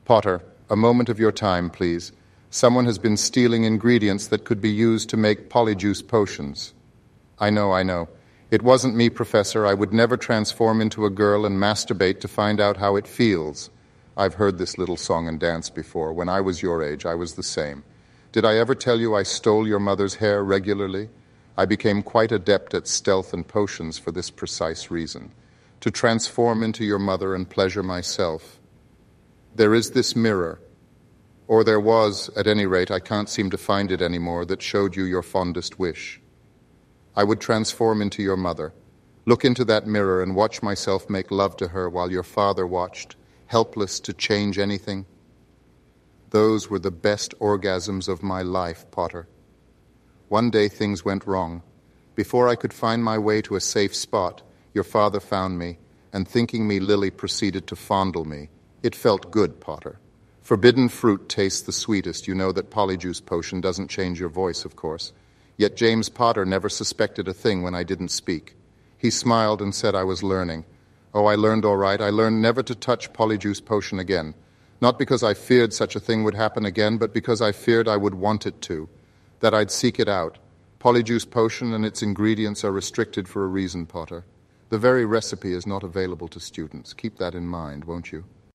Potter, a moment of your time, please. Someone has been stealing ingredients that could be used to make polyjuice potions. I know. It wasn't me, Professor. I would never transform into a girl and masturbate to find out how it feels. I've heard this little song and dance before. When I was your age, I was the same. Did I ever tell you I stole your mother's hair regularly? I became quite adept at stealth and potions for this precise reason. To transform into your mother and pleasure myself. There is this mirror, or there was, at any rate, I can't seem to find it anymore, that showed you your fondest wish. I would transform into your mother, look into that mirror and watch myself make love to her while your father watched, helpless to change anything. Those were the best orgasms of my life, Potter. One day things went wrong. Before I could find my way to a safe spot, your father found me, and thinking me Lily proceeded to fondle me. It felt good, Potter. Forbidden fruit tastes the sweetest. You know that polyjuice potion doesn't change your voice, of course. Yet James Potter never suspected a thing when I didn't speak. He smiled and said I was learning. Oh, I learned all right. I learned never to touch polyjuice potion again. Not because I feared such a thing would happen again, but because I feared I would want it to, that I'd seek it out. Polyjuice potion and its ingredients are restricted for a reason, Potter. The very recipe is not available to students. Keep that in mind, won't you?